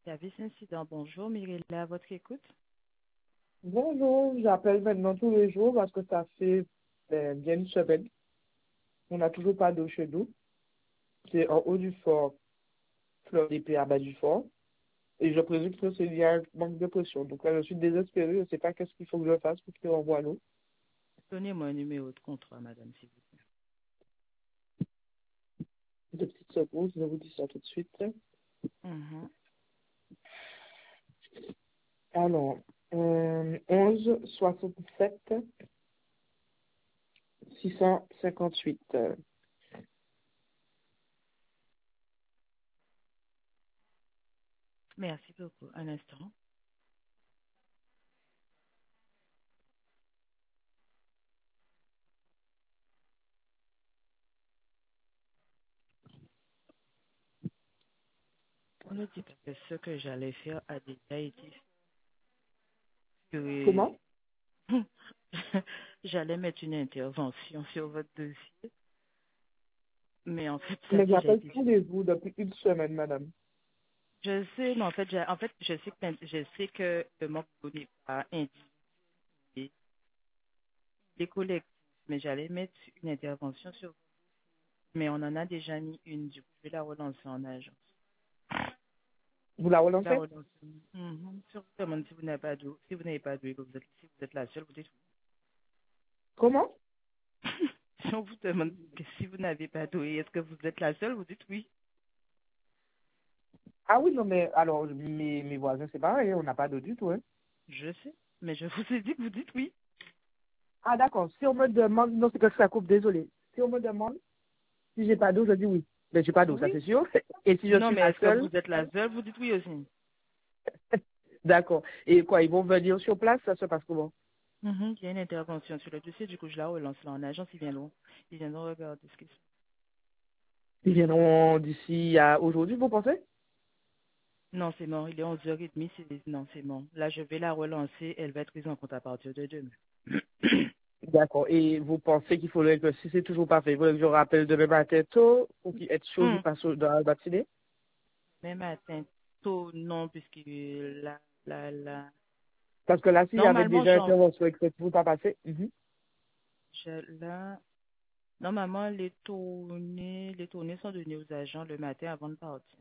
Service incident, bonjour, Mirella, à votre écoute. Bonjour, j'appelle maintenant tous les jours parce que ça fait bien une semaine. On n'a toujours pas d'eau chez nous. C'est en haut du fort, fleur d'épée à bas du fort. Et je présume que c'est lié à un manque de pression. Donc là, je suis désespérée. Je ne sais pas qu'est-ce qu'il faut que je fasse pour qu'il renvoie l'eau. Donnez-moi un numéro de contrat, madame, s'il vous plaît. Deux petites secondes, je vous dis ça tout de suite. Mhm. Alors, 11 67 658. Merci beaucoup. Un instant. On ne dit pas que ce que j'allais faire a déjà été fait. Comment? J'allais mettre une intervention sur votre dossier, mais en fait, ça a Mais déjà j'appelle été tous fait. les jours depuis une semaine, madame. Je sais, mais en fait, je sais que le manque d'eau n'est pas indiqué, les collectifs, mais j'allais mettre une intervention sur, mais on en a déjà mis une, du coup, je vais la relancer en agence. Vous la La relancez? relance. Si on vous demande si vous n'avez pas d'eau, si vous n'avez pas d'eau et que si vous êtes la seule, vous dites Comment? oui. Si on vous demande que si vous n'avez pas d'eau et est-ce que vous êtes la seule, vous dites oui. Ah oui, non, mais alors, mes voisins, c'est pareil, on n'a pas d'eau du tout, hein. Je sais, mais je vous ai dit que vous dites oui. Ah d'accord, si on me demande, non, c'est parce que ça coupe, désolé. Si on me demande si j'ai pas d'eau, je dis oui. Mais j'ai pas d'eau, ça Oui. c'est sûr. Et si je Non, suis mais la est-ce que seule, vous êtes la seule, vous dites oui aussi. d'accord. Et quoi, ils vont venir sur place, ça se passe comment? Il y a une intervention sur le dossier, du coup je la relance là en agence, ils viendront regarder ce qui se passe. Ils viendront d'ici à aujourd'hui, vous pensez? Non, c'est bon, il est 11h30, non, c'est bon. Là, je vais la relancer, elle va être prise en compte à partir de demain. D'accord. Et vous pensez qu'il faudrait que si c'est toujours pas fait, il faudrait que je rappelle demain matin tôt pour qu'il ait chaud qui Hum. passe dans la matinée? Même matin tôt, non, puisque la... Parce que là, s'il y avait Normalement, déjà intervention et que c'est toujours pas passé, là, normalement, les tournées sont données aux agents le matin avant de partir.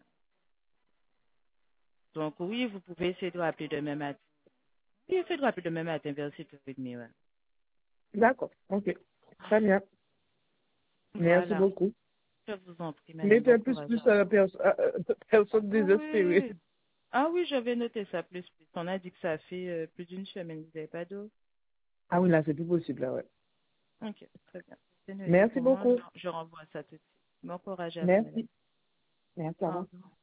Donc, oui, vous pouvez essayer de rappeler demain matin. Oui, essayez de rappeler demain matin vers 7h30, ouais. D'accord. Ok. Très bien. Merci Voilà. beaucoup. Je vous en prie, madame. Mettez Bon un plus courage plus à personne vous. désespérée. Oui. Ah oui, j'avais noté ça plus. On a dit que ça fait plus d'une semaine. Vous n'avez pas d'eau? Ah oui, là, c'est plus possible, là, ouais. Ok, très bien. C'est noté Merci pour moi. beaucoup. Je renvoie ça tout de suite. Bon courage à vous, madame. Merci. Merci, au Au revoir. revoir.